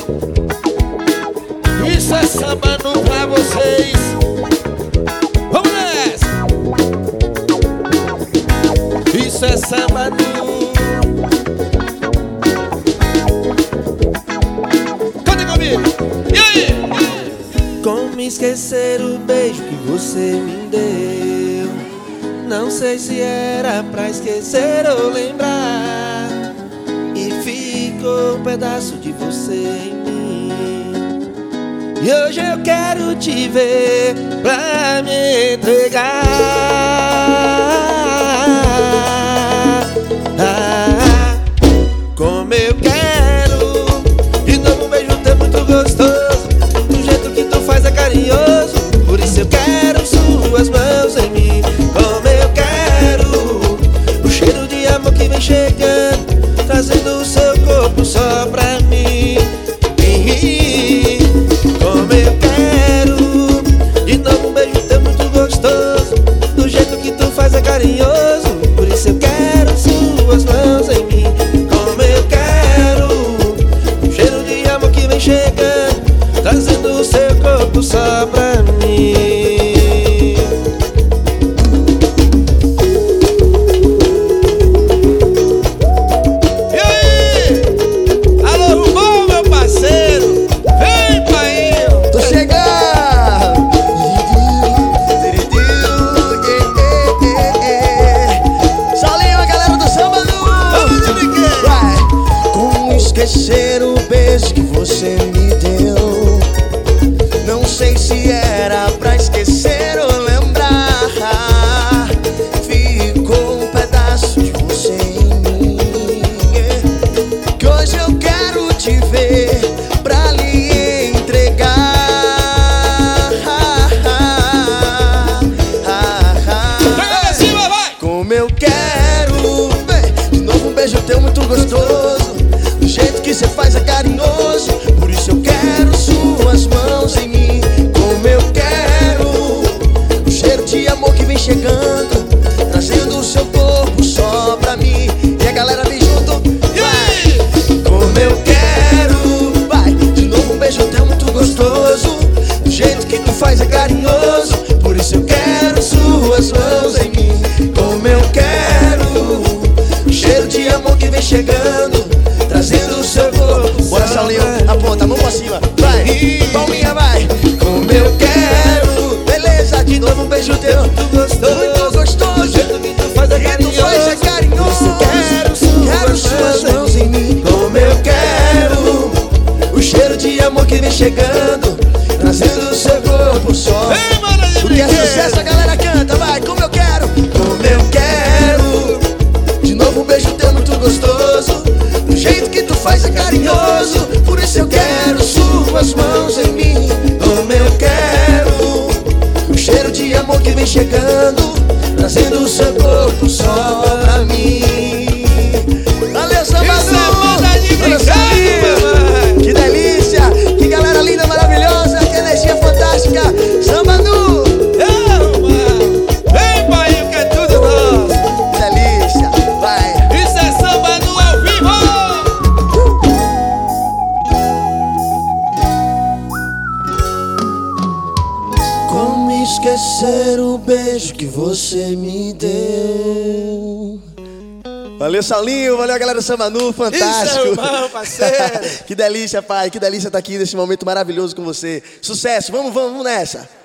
Isso é samba nu pra vocês. Vamos nessa. Isso é samba nu. Canta comigo. E aí? Como esquecer o beijo que você me deu? Não sei se era pra esquecer ou lembrar. E ficou um pedaço de você em mim. E hoje eu quero te ver pra me entregar. Como eu quero de novo um beijo teu muito gostoso. Do jeito que tu faz é carinhoso. Por isso eu quero suas mãos em mim. Como eu quero o cheiro de amor que vem chegando, trazendo o seu corpo só pra mim. Como eu quero de novo um beijo teu muito gostoso. Do jeito que tu faz é carinhoso. Por isso eu quero suas mãos em mim. Como eu quero o cheiro de amor que vem chegando, trazendo o seu corpo só pra mim. E aí? Alô, Rubão, meu parceiro. Vem, pai. Tô chegando! Solinho, a galera do samba nu! Vai! Como esquecer o beijo que você me deu? Não sei se era pra esquecer ou lembrar. Ficou um pedaço de você em mim. Que hoje eu quero te ver pra lhe entregar. Joga pra cima, vai. Como eu quero de novo um beijo teu muito gostoso. Do jeito que cê faz é carinhoso. Por isso eu quero suas mãos em mim. Como eu quero o cheiro de amor que vem chegando, trazendo o seu corpo só pra mim. E a galera vem junto, vai! Como eu quero, vai! De novo um beijo teu muito gostoso. Do jeito que tu faz é carinhoso. Por isso eu quero suas mãos em mim. Como eu quero o cheiro de amor que vem chegando, trazendo o seu corpo. Bora, Saulinho, aponta a mão pra cima. Vai, palminha, vai. Como eu quero, beleza, de novo um beijo teu muito gostoso. Do jeito que tu faz é carinhoso. Carinhoso. Quero suas mãos em mim. Como eu quero o cheiro de amor que vem chegando, trazendo o seu corpo só. Vem, mano, de O que é brinquedo. sucesso a galera canta, vai. Como eu quero, de novo um beijo teu muito gostoso. Do jeito que tu faz é carinhoso. Por isso eu quero suas mãos em mim. Como eu quero o cheiro de amor que vem chegando, trazendo o seu corpo só pra mim. Valeu, samba Isso é banda de Valeu, brinquedo, Salinho. Que delícia, que galera linda, maravilhosa, que energia fantástica. Samba nu. Vem, pai, que é tudo nosso. Que delícia, vai. Isso é samba nu ao vivo. Como esquecer o beijo que você me deu? Valeu, Saulinho, valeu a galera do Samba Nu, fantástico. Isso é irmão, parceiro. Que delícia, pai, que delícia estar aqui nesse momento maravilhoso com você. Sucesso, vamos nessa.